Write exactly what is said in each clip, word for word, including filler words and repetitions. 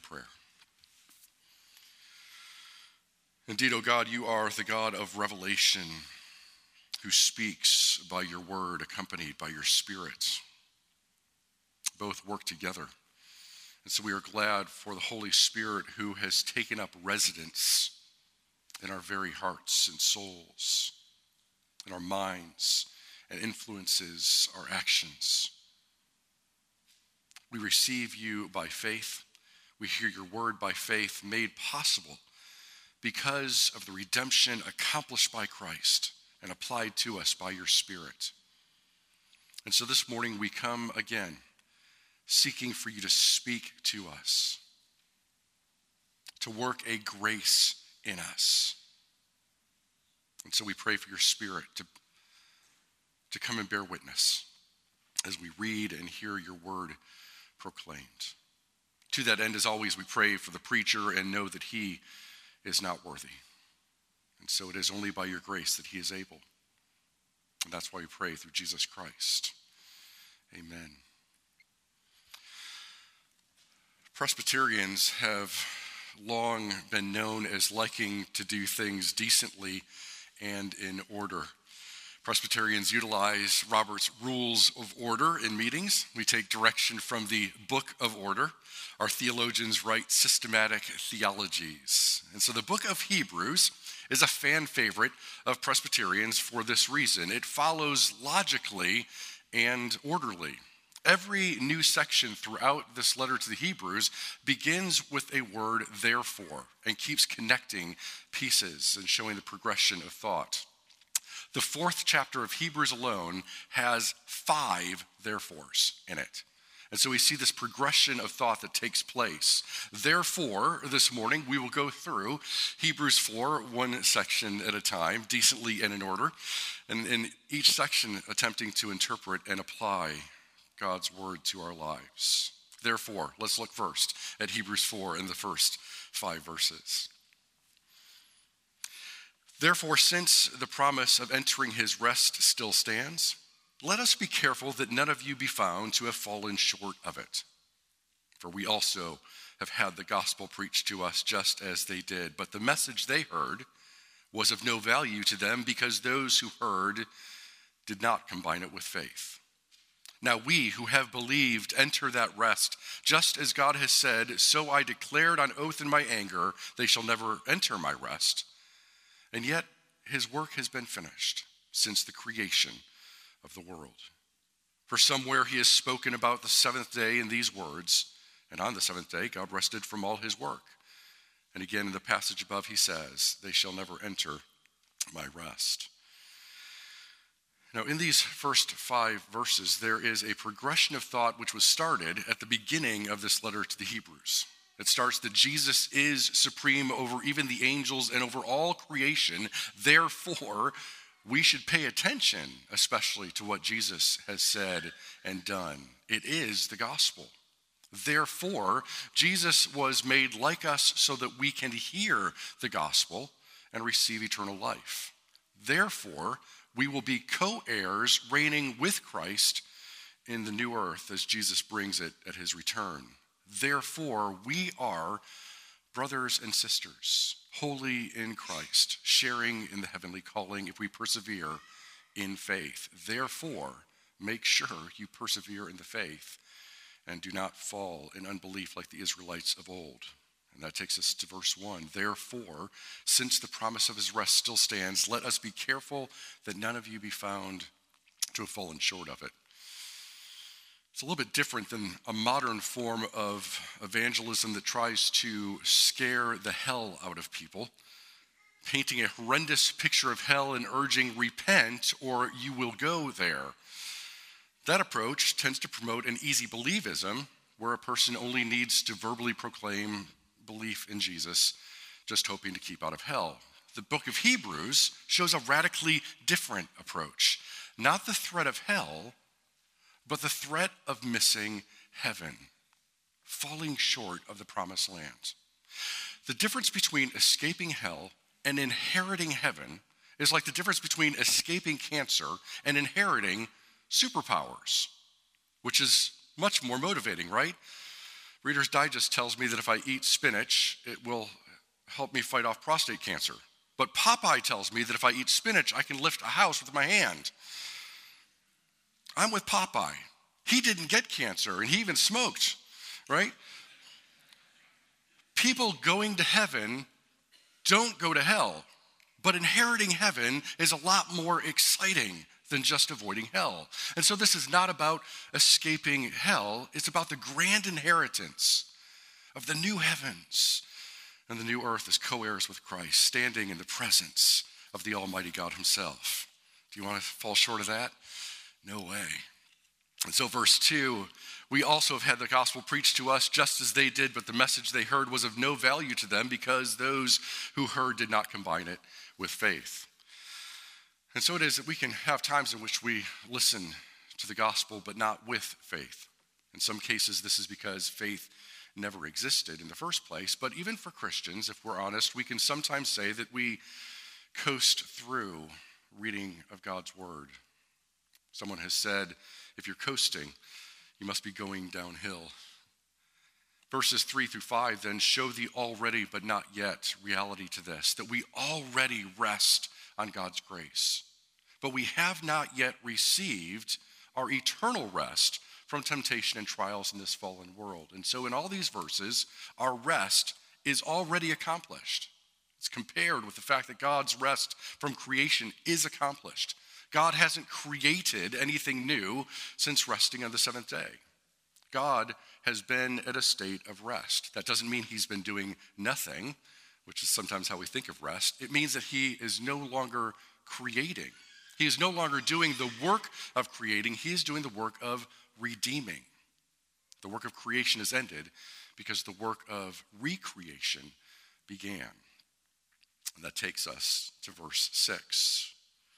prayer. Indeed, O God, you are the God of revelation who speaks by your word, accompanied by your Spirit. Both work together. And so we are glad for the Holy Spirit who has taken up residence in our very hearts and souls, in our minds, and influences our actions. We receive you by faith. We hear your word by faith, made possible because of the redemption accomplished by Christ and applied to us by your Spirit. And so this morning we come again, seeking for you to speak to us, to work a grace in us. And so we pray for your Spirit to, to come and bear witness as we read and hear your word proclaimed. To that end, as always, we pray for the preacher and know that he is not worthy. And so it is only by your grace that he is able. And that's why we pray through Jesus Christ. Amen. Presbyterians have long been known as liking to do things decently and in order. Presbyterians utilize Robert's Rules of Order in meetings. We take direction from the Book of Order. Our theologians write systematic theologies. And so the book of Hebrews is a fan favorite of Presbyterians for this reason. It follows logically and orderly. Every new section throughout this letter to the Hebrews begins with a word, therefore, and keeps connecting pieces and showing the progression of thought. The fourth chapter of Hebrews alone has five therefores in it. And so we see this progression of thought that takes place. Therefore, this morning, we will go through Hebrews four, one section at a time, decently and in order, and in each section attempting to interpret and apply God's word to our lives. Therefore, let's look first at Hebrews four in the first five verses. Therefore, since the promise of entering his rest still stands, let us be careful that none of you be found to have fallen short of it. For we also have had the gospel preached to us just as they did. But the message they heard was of no value to them because those who heard did not combine it with faith. Now we who have believed enter that rest, just as God has said, so I declared on oath in my anger, they shall never enter my rest. And yet his work has been finished since the creation of the world. For somewhere he has spoken about the seventh day in these words, and on the seventh day God rested from all his work. And again in the passage above he says, they shall never enter my rest. Now in these first five verses there is a progression of thought which was started at the beginning of this letter to the Hebrews. It starts that Jesus is supreme over even the angels and over all creation. Therefore, we should pay attention, especially to what Jesus has said and done. It is the gospel. Therefore, Jesus was made like us so that we can hear the gospel and receive eternal life. Therefore, we will be co-heirs reigning with Christ in the new earth as Jesus brings it at his return. Therefore, we are brothers and sisters, holy in Christ, sharing in the heavenly calling if we persevere in faith. Therefore, make sure you persevere in the faith and do not fall in unbelief like the Israelites of old. And that takes us to verse one. Therefore, since the promise of his rest still stands, let us be careful that none of you be found to have fallen short of it. It's a little bit different than a modern form of evangelism that tries to scare the hell out of people, painting a horrendous picture of hell and urging, repent or you will go there. That approach tends to promote an easy believism, where a person only needs to verbally proclaim belief in Jesus, just hoping to keep out of hell. The book of Hebrews shows a radically different approach. Not the threat of hell, but the threat of missing heaven, falling short of the promised land. The difference between escaping hell and inheriting heaven is like the difference between escaping cancer and inheriting superpowers, which is much more motivating, right? Reader's Digest tells me that if I eat spinach, it will help me fight off prostate cancer. But Popeye tells me that if I eat spinach, I can lift a house with my hand. I'm with Popeye. He didn't get cancer, and he even smoked, right? People going to heaven don't go to hell, but inheriting heaven is a lot more exciting than just avoiding hell. And so this is not about escaping hell. It's about the grand inheritance of the new heavens and the new earth as co-heirs with Christ, standing in the presence of the Almighty God himself. Do you want to fall short of that? No way. And so verse two, we also have had the gospel preached to us just as they did, but the message they heard was of no value to them because those who heard did not combine it with faith. And so it is that we can have times in which we listen to the gospel, but not with faith. In some cases, this is because faith never existed in the first place. But even for Christians, if we're honest, we can sometimes say that we coast through reading of God's word. Someone has said, if you're coasting, you must be going downhill. Verses three through five then show the already but not yet reality to this, that we already rest on God's grace, but we have not yet received our eternal rest from temptation and trials in this fallen world. And so in all these verses, our rest is already accomplished. It's compared with the fact that God's rest from creation is accomplished. God hasn't created anything new since resting on the seventh day. God has been at a state of rest. That doesn't mean he's been doing nothing, which is sometimes how we think of rest. It means that he is no longer creating. He is no longer doing the work of creating. He is doing the work of redeeming. The work of creation is ended because the work of recreation began. And that takes us to verse six.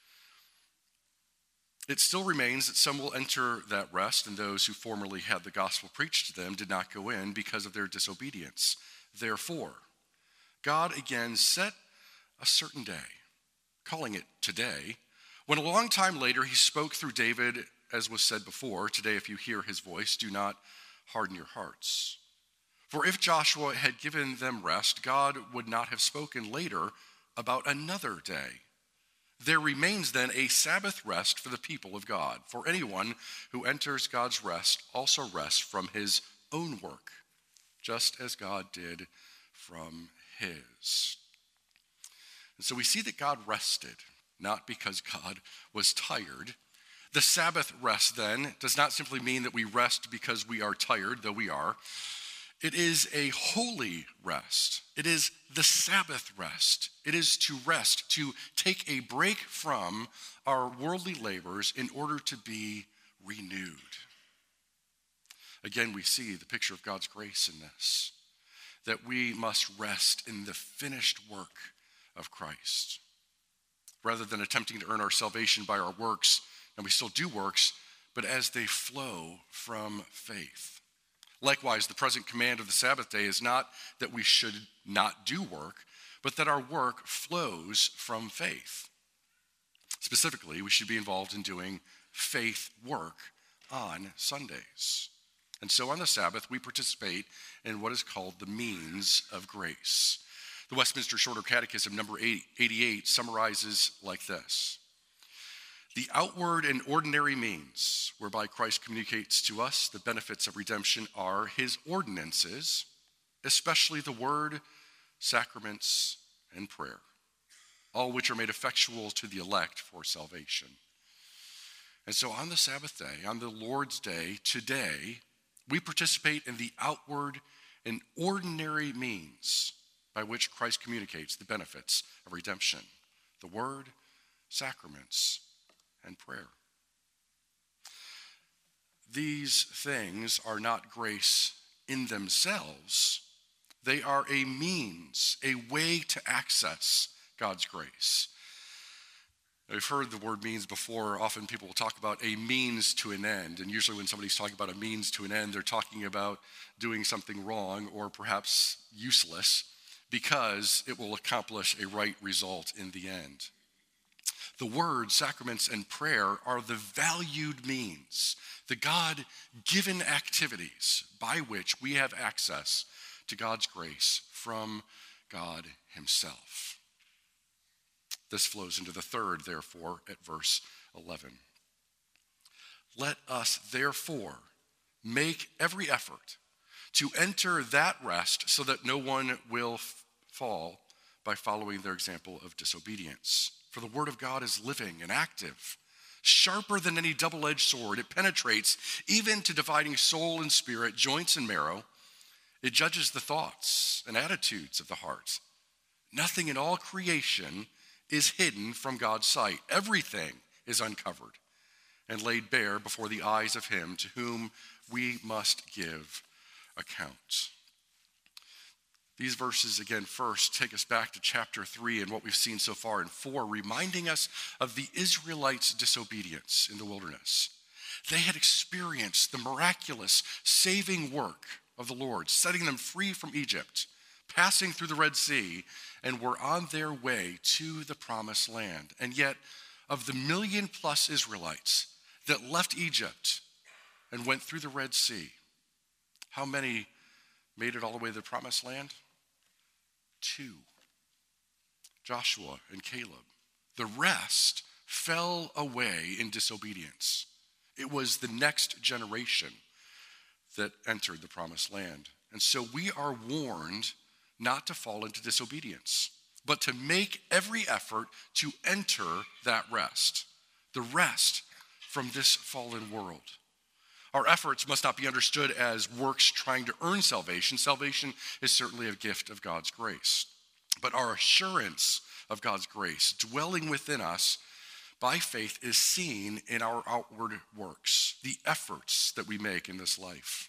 It still remains that some will enter that rest, and those who formerly had the gospel preached to them did not go in because of their disobedience. Therefore, God again set a certain day, calling it today, when a long time later he spoke through David, as was said before, today if you hear his voice, do not harden your hearts. For if Joshua had given them rest, God would not have spoken later about another day. There remains then a Sabbath rest for the people of God. For anyone who enters God's rest also rests from his own work, just as God did from his. And so we see that God rested, not because God was tired. The Sabbath rest then does not simply mean that we rest because we are tired, though we are. It is a holy rest. It is the Sabbath rest. It is to rest, to take a break from our worldly labors in order to be renewed. Again, we see the picture of God's grace in this, that we must rest in the finished work of Christ. Rather than attempting to earn our salvation by our works, and we still do works, but as they flow from faith. Likewise, the present command of the Sabbath day is not that we should not do work, but that our work flows from faith. Specifically, we should be involved in doing faith work on Sundays. And so on the Sabbath, we participate in what is called the means of grace. The Westminster Shorter Catechism, number eighty-eight, summarizes like this. The outward and ordinary means whereby Christ communicates to us the benefits of redemption are his ordinances, especially the word, sacraments, and prayer, all which are made effectual to the elect for salvation. And so on the Sabbath day, on the Lord's day, today, we participate in the outward and ordinary means by which Christ communicates the benefits of redemption, the word, sacraments, and prayer. These things are not grace in themselves. They are a means, a way to access God's grace. I've heard the word means before. Often people will talk about a means to an end. And usually when somebody's talking about a means to an end, they're talking about doing something wrong or perhaps useless because it will accomplish a right result in the end. The word, sacraments, and prayer are the valued means, the God-given activities by which we have access to God's grace from God himself. This flows into the third, therefore, at verse eleven. Let us, therefore, make every effort to enter that rest so that no one will f- fall by following their example of disobedience. For the word of God is living and active, sharper than any double-edged sword. It penetrates even to dividing soul and spirit, joints and marrow. It judges the thoughts and attitudes of the heart. Nothing in all creation is hidden from God's sight. Everything is uncovered and laid bare before the eyes of him to whom we must give account. These verses, again, first take us back to chapter three and what we've seen so far in four, reminding us of the Israelites' disobedience in the wilderness. They had experienced the miraculous saving work of the Lord, setting them free from Egypt, passing through the Red Sea, and were on their way to the promised land. And yet, of the million plus Israelites that left Egypt and went through the Red Sea, how many made it all the way to the promised land? Two. Joshua and Caleb. The rest fell away in disobedience. It was the next generation that entered the promised land. And so we are warned not to fall into disobedience, but to make every effort to enter that rest, the rest from this fallen world. Our efforts must not be understood as works trying to earn salvation. Salvation is certainly a gift of God's grace. But our assurance of God's grace dwelling within us by faith is seen in our outward works, the efforts that we make in this life.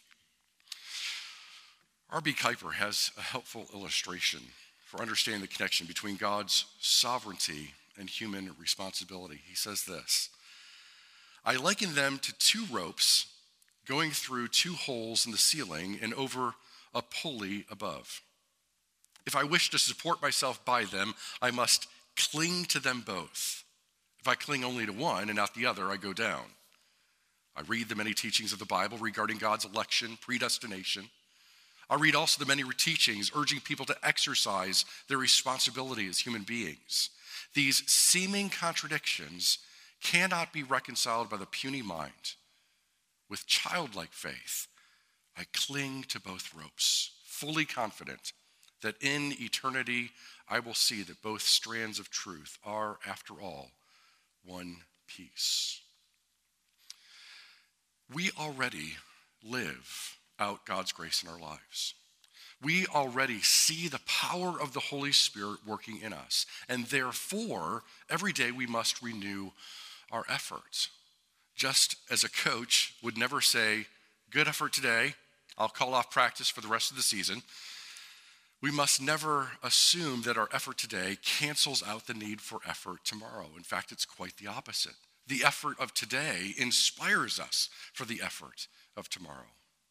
R B Kuiper has a helpful illustration for understanding the connection between God's sovereignty and human responsibility. He says this: I liken them to two ropes going through two holes in the ceiling and over a pulley above. If I wish to support myself by them, I must cling to them both. If I cling only to one and not the other, I go down. I read the many teachings of the Bible regarding God's election, predestination. I read also the many teachings urging people to exercise their responsibility as human beings. These seeming contradictions cannot be reconciled by the puny mind. With childlike faith, I cling to both ropes, fully confident that in eternity I will see that both strands of truth are, after all, one piece. We already live out God's grace in our lives. We already see the power of the Holy Spirit working in us, and therefore, every day we must renew our efforts. Just as a coach would never say, good effort today, I'll call off practice for the rest of the season, we must never assume that our effort today cancels out the need for effort tomorrow. In fact, it's quite the opposite. The effort of today inspires us for the effort of tomorrow.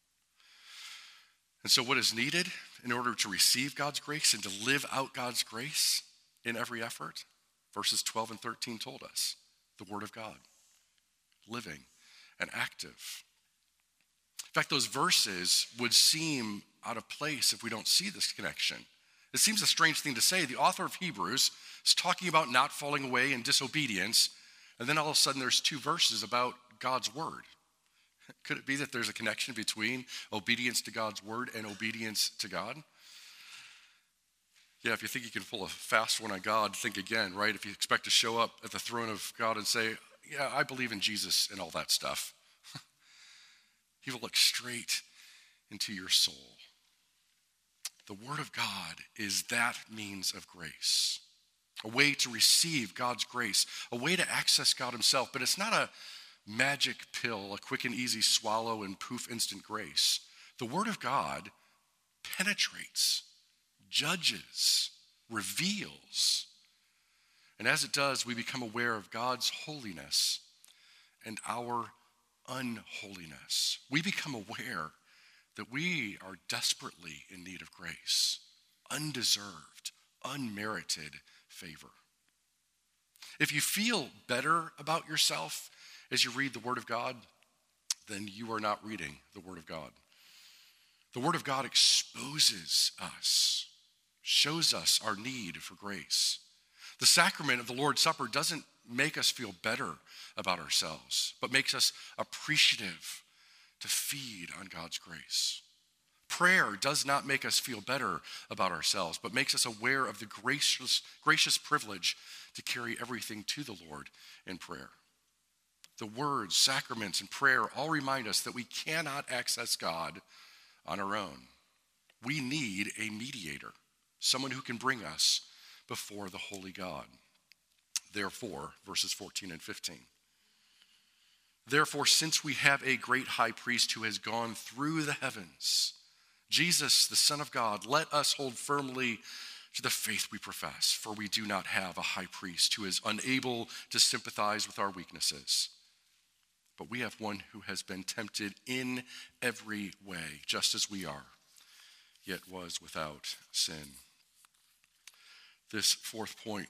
And so what is needed in order to receive God's grace and to live out God's grace in every effort? Verses twelve and thirteen told us, the Word of God, living and active. In fact, those verses would seem out of place if we don't see this connection. It seems a strange thing to say. The author of Hebrews is talking about not falling away in disobedience, and then all of a sudden there's two verses about God's word. Could it be that there's a connection between obedience to God's word and obedience to God? Yeah, if you think you can pull a fast one on God, think again, right? If you expect to show up at the throne of God and say, yeah, I believe in Jesus and all that stuff, he will look straight into your soul. The Word of God is that means of grace, a way to receive God's grace, a way to access God himself. But it's not a magic pill, a quick and easy swallow and poof, instant grace. The Word of God penetrates, judges, reveals. And as it does, we become aware of God's holiness and our unholiness. We become aware that we are desperately in need of grace, undeserved, unmerited favor. If you feel better about yourself as you read the Word of God, then you are not reading the Word of God. The Word of God exposes us, shows us our need for grace. The sacrament of the Lord's Supper doesn't make us feel better about ourselves, but makes us appreciative to feed on God's grace. Prayer does not make us feel better about ourselves, but makes us aware of the gracious, gracious privilege to carry everything to the Lord in prayer. The words, sacraments, and prayer all remind us that we cannot access God on our own. We need a mediator, someone who can bring us before the holy God. Therefore, verses fourteen and fifteen. Therefore, since we have a great high priest who has gone through the heavens, Jesus, the Son of God, let us hold firmly to the faith we profess, for we do not have a high priest who is unable to sympathize with our weaknesses. But we have one who has been tempted in every way, just as we are, yet was without sin. This fourth point,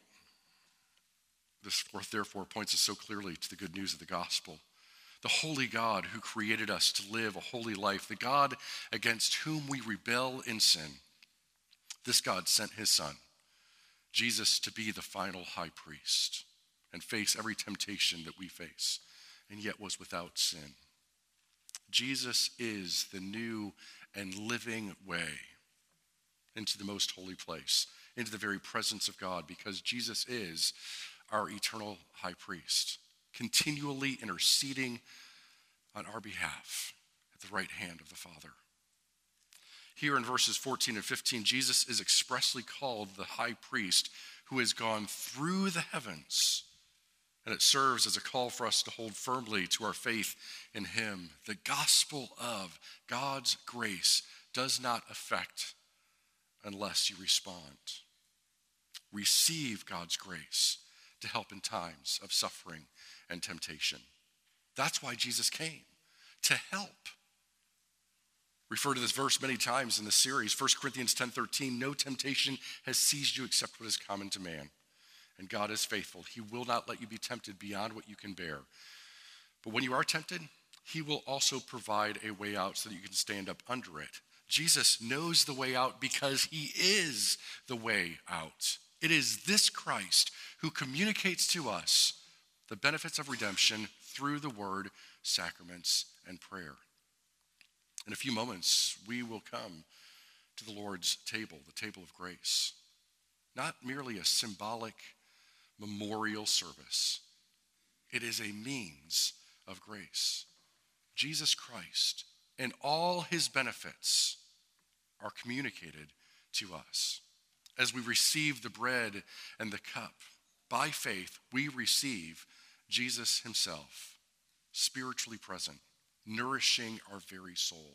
this fourth therefore points us so clearly to the good news of the gospel. The holy God who created us to live a holy life, the God against whom we rebel in sin. This God sent his Son, Jesus, to be the final high priest and face every temptation that we face, and yet was without sin. Jesus is the new and living way into the most holy place, into the very presence of God, because Jesus is our eternal high priest, continually interceding on our behalf at the right hand of the Father. Here in verses fourteen and fifteen, Jesus is expressly called the high priest who has gone through the heavens, and it serves as a call for us to hold firmly to our faith in him. The gospel of God's grace does not affect unless you respond. Receive God's grace to help in times of suffering and temptation. That's why Jesus came, to help. Refer to this verse many times in the series, First Corinthians ten thirteen, no temptation has seized you except what is common to man. And God is faithful. He will not let you be tempted beyond what you can bear. But when you are tempted, he will also provide a way out so that you can stand up under it. Jesus knows the way out because he is the way out. It is this Christ who communicates to us the benefits of redemption through the word, sacraments, and prayer. In a few moments, we will come to the Lord's table, the table of grace. Not merely a symbolic memorial service. It is a means of grace. Jesus Christ and all his benefits are communicated to us. As we receive the bread and the cup, by faith, we receive Jesus himself, spiritually present, nourishing our very soul.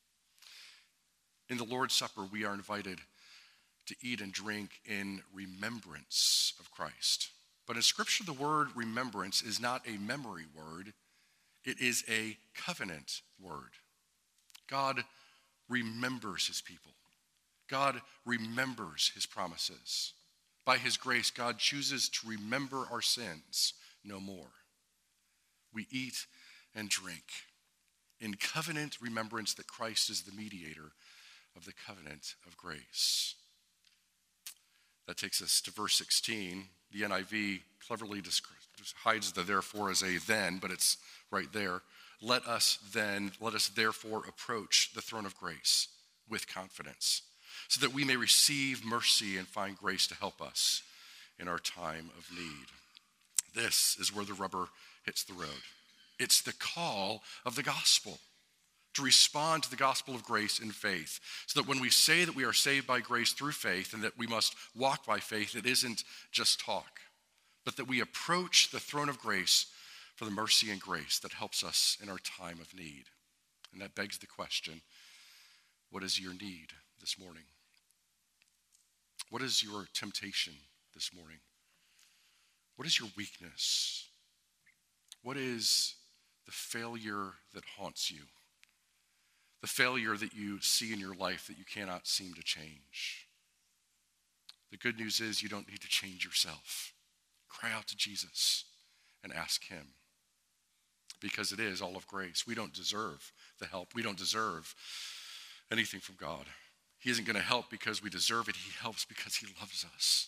In the Lord's Supper, we are invited to eat and drink in remembrance of Christ. But in Scripture, the word remembrance is not a memory word. It is a covenant word. God remembers his people. God remembers his promises. By his grace, God chooses to remember our sins no more. We eat and drink in covenant remembrance that Christ is the mediator of the covenant of grace. That takes us to verse sixteen. The N I V cleverly hides the therefore as a then, but it's right there. Let us then, let us therefore approach the throne of grace with confidence, so that we may receive mercy and find grace to help us in our time of need. This is where the rubber hits the road. It's the call of the gospel to respond to the gospel of grace in faith, so that when we say that we are saved by grace through faith and that we must walk by faith, it isn't just talk, but that we approach the throne of grace for the mercy and grace that helps us in our time of need. And that begs the question, what is your need this morning? What is your temptation this morning? What is your weakness? What is the failure that haunts you? The failure that you see in your life that you cannot seem to change? The good news is you don't need to change yourself. Cry out to Jesus and ask him, because it is all of grace. We don't deserve the help. We don't deserve anything from God. He isn't going to help because we deserve it. He helps because he loves us.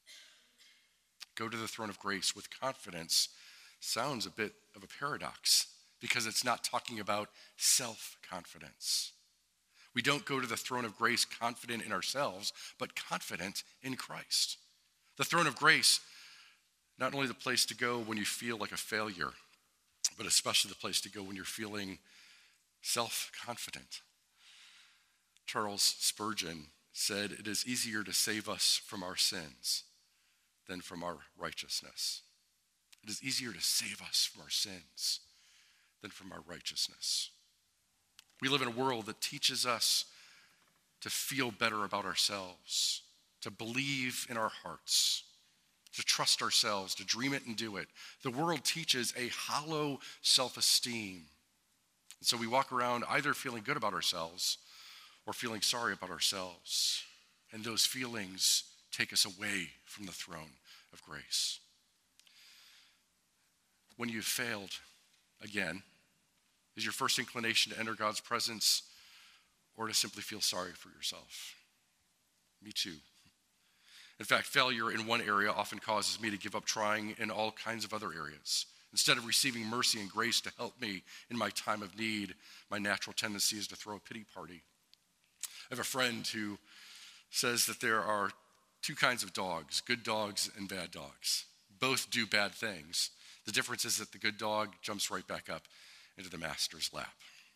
Go to the throne of grace with confidence sounds a bit of a paradox because it's not talking about self-confidence. We don't go to the throne of grace confident in ourselves, but confident in Christ. The throne of grace, not only the place to go when you feel like a failure, but especially the place to go when you're feeling self-confident. Charles Spurgeon said, "It is easier to save us from our sins than from our righteousness." It is easier to save us from our sins than from our righteousness. We live in a world that teaches us to feel better about ourselves, to believe in our hearts, to trust ourselves, to dream it and do it. The world teaches a hollow self-esteem. And so we walk around either feeling good about ourselves or feeling sorry about ourselves. And those feelings take us away from the throne of grace. When you've failed again, is your first inclination to enter God's presence or to simply feel sorry for yourself? Me too. In fact, failure in one area often causes me to give up trying in all kinds of other areas. Instead of receiving mercy and grace to help me in my time of need, my natural tendency is to throw a pity party. I have a friend who says that there are two kinds of dogs, good dogs and bad dogs. Both do bad things. The difference is that the good dog jumps right back up into the master's lap.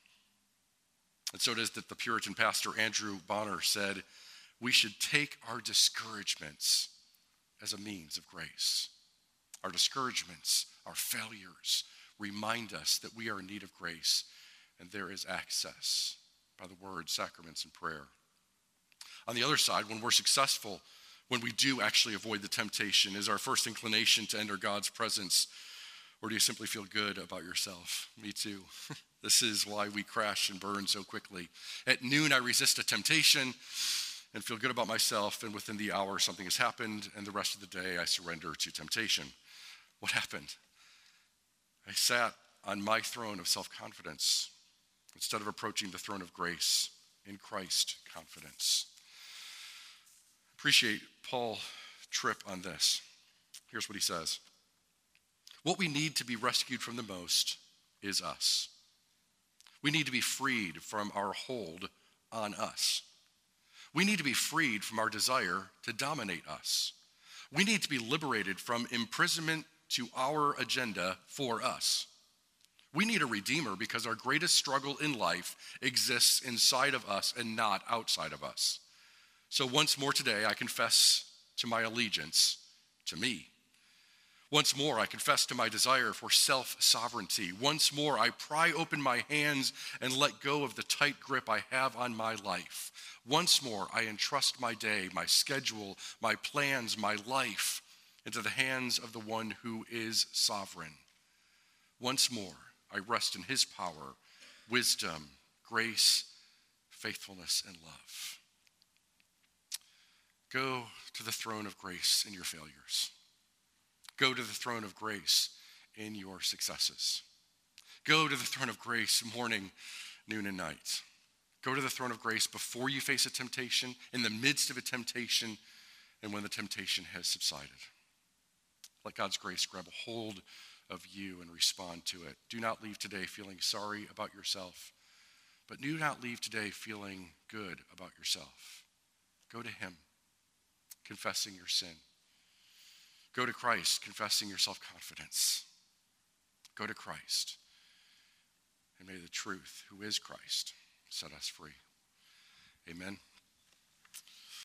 And so it is that the Puritan pastor Andrew Bonner said, we should take our discouragements as a means of grace. Our discouragements, our failures, remind us that we are in need of grace, and there is access by the word, sacraments, and prayer. On the other side, when we're successful, when we do actually avoid the temptation, is our first inclination to enter God's presence, or do you simply feel good about yourself? Me too. This is why we crash and burn so quickly. At noon, I resist a temptation and feel good about myself, and within the hour, something has happened, and the rest of the day, I surrender to temptation. What happened? I sat on my throne of self-confidence instead of approaching the throne of grace in Christ confidence. Appreciate Paul's trip on this. Here's what he says. What we need to be rescued from the most is us. We need to be freed from our hold on us. We need to be freed from our desire to dominate us. We need to be liberated from imprisonment to our agenda for us. We need a redeemer because our greatest struggle in life exists inside of us and not outside of us. So once more today, I confess to my allegiance to me. Once more, I confess to my desire for self-sovereignty. Once more, I pry open my hands and let go of the tight grip I have on my life. Once more, I entrust my day, my schedule, my plans, my life into the hands of the one who is sovereign. Once more, I rest in his power, wisdom, grace, faithfulness, and love. Go to the throne of grace in your failures. Go to the throne of grace in your successes. Go to the throne of grace morning, noon, and night. Go to the throne of grace before you face a temptation, in the midst of a temptation, and when the temptation has subsided. Let God's grace grab a hold of you and respond to it. Do not leave today feeling sorry about yourself, but do not leave today feeling good about yourself. Go to him, confessing your sin. Go to Christ, confessing your self-confidence. Go to Christ, and may the truth, who is Christ, set us free. Amen.